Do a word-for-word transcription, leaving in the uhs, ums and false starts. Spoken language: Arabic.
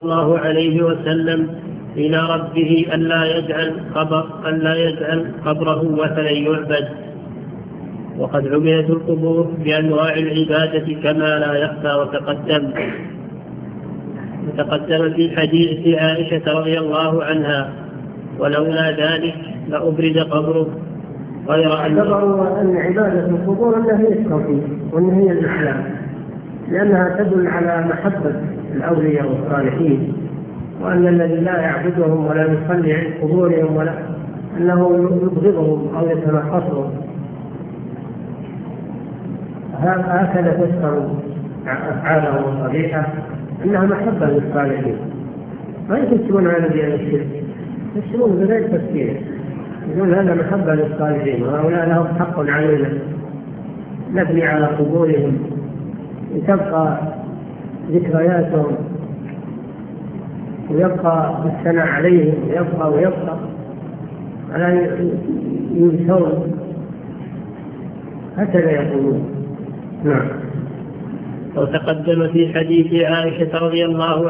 الله عليه وسلم إلى ربه ألا يجعل قبر ألا يجعل قبره وثنا يعبد. وقد عبدت القبور بأنواع العبادة كما لا يخفى وتقدم وتقدم في حديث عائشة رضي الله عنها: ولولا ذلك لأبرز قبره. غير أن اعتبروا أن عبادة القبور أنها هي التوحيد وأن هي الإسلام، لأنها تدل على محبة الأولياء والصالحين، وأن الذي لا يعبدهم ولا يصلي عند قبورهم ولا أنه يبغضهم أو يتنقصهم. هكذا تفسر أفعالهم الصالحة أنها محبة للصالحين، ما يفسرون على دين الشرك، يفسرون بغير تفسير، يقول هذا محبة للصالحين وهؤلاء لهم حق علينا نبني على قبورهم لتبقى ذكرياتهم ويبقى الثناء عليهم ويبقى ويبقى على ينسون، هكذا يقولون. نعم. وتقدم في حديث عائشة رضي الله